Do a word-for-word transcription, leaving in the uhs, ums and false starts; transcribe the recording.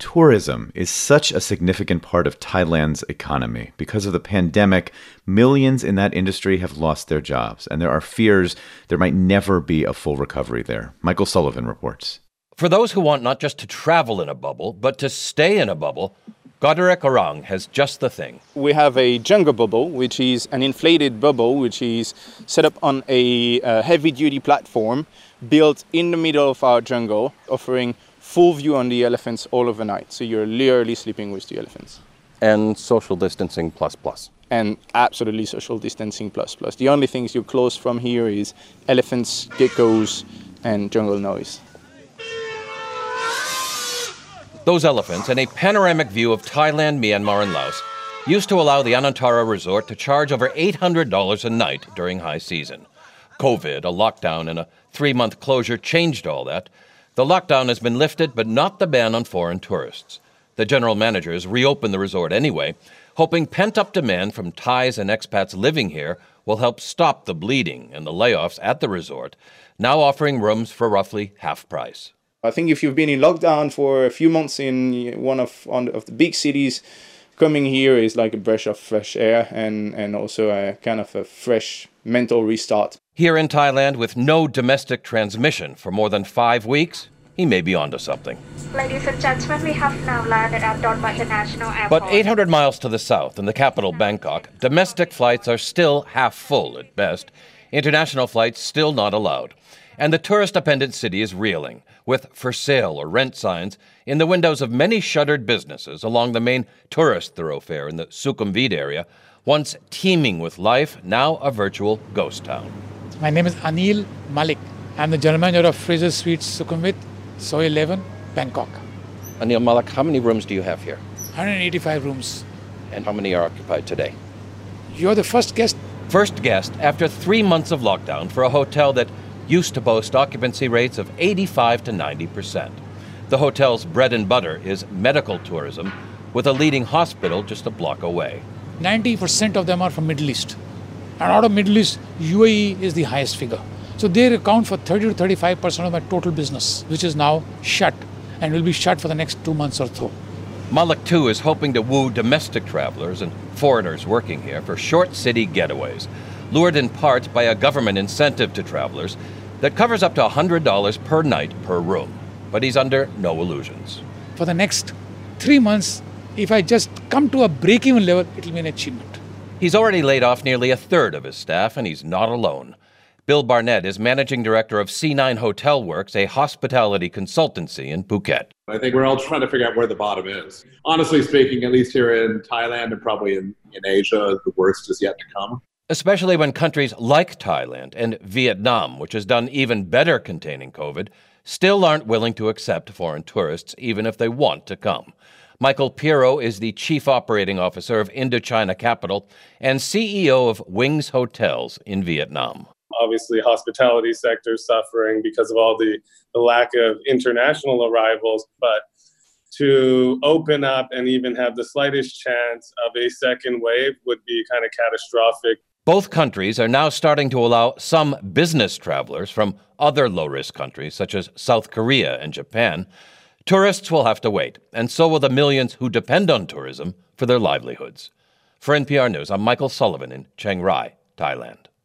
tourism is such a significant part of Thailand's economy. Because of the pandemic, millions in that industry have lost their jobs, and there are fears there might never be a full recovery there. Michael Sullivan reports. For those who want not just to travel in a bubble, but to stay in a bubble, Godrek Orang has just the thing. We have a jungle bubble, which is an inflated bubble, which is set up on a uh, heavy-duty platform built in the middle of our jungle, offering full view on the elephants all overnight. So you're literally sleeping with the elephants. And social distancing plus plus. And absolutely social distancing plus plus. The only things you're closed from here is elephants, geckos, and jungle noise. Those elephants and a panoramic view of Thailand, Myanmar, and Laos used to allow the Anantara Resort to charge over eight hundred dollars a night during high season. COVID, a lockdown, and a three-month closure changed all that. The lockdown has been lifted, but not the ban on foreign tourists. The general managers reopened the resort anyway, hoping pent-up demand from Thais and expats living here will help stop the bleeding and the layoffs at the resort, now offering rooms for roughly half price. I think if you've been in lockdown for a few months in one of, one of the big cities, coming here is like a breath of fresh air and, and also a kind of a fresh mental restart. Here in Thailand, with no domestic transmission for more than five weeks, he may be onto something. Ladies and gentlemen, we have now landed at Don Mueang International Airport. But eight hundred miles to the south, in the capital Bangkok, domestic flights are still half full at best. International flights still not allowed. And the tourist-dependent city is reeling, with for sale or rent signs in the windows of many shuttered businesses along the main tourist thoroughfare in the Sukhumvit area, once teeming with life, now a virtual ghost town. My name is Anil Malik. I'm the general manager of Fraser Suites Sukhumvit, Soi eleven, Bangkok. Anil Malik, how many rooms do you have here? one hundred eighty-five rooms. And how many are occupied today? You're the first guest. First guest after three months of lockdown for a hotel that used to boast occupancy rates of eighty-five to ninety percent. The hotel's bread and butter is medical tourism, with a leading hospital just a block away. ninety percent of them are from Middle East. And out of Middle East, U A E is the highest figure. So they account for thirty to thirty-five percent of my total business, which is now shut and will be shut for the next two months or so. Malik, too, is hoping to woo domestic travelers and foreigners working here for short city getaways, lured in part by a government incentive to travelers that covers up to one hundred dollars per night per room. But he's under no illusions. For the next three months, if I just come to a break-even level, it'll be an achievement. He's already laid off nearly a third of his staff, and he's not alone. Bill Barnett is managing director of C nine Hotel Works, a hospitality consultancy in Phuket. I think we're all trying to figure out where the bottom is. Honestly speaking, at least here in Thailand and probably in, in Asia, the worst is yet to come. Especially when countries like Thailand and Vietnam, which has done even better containing COVID, still aren't willing to accept foreign tourists, even if they want to come. Michael Pirro is the Chief Operating Officer of Indochina Capital and C E O of Wings Hotels in Vietnam. Obviously, hospitality sector suffering because of all the, the lack of international arrivals, but to open up and even have the slightest chance of a second wave would be kind of catastrophic. Both countries are now starting to allow some business travelers from other low-risk countries, such as South Korea and Japan. Tourists will have to wait, and so will the millions who depend on tourism for their livelihoods. For N P R News, I'm Michael Sullivan in Chiang Rai, Thailand.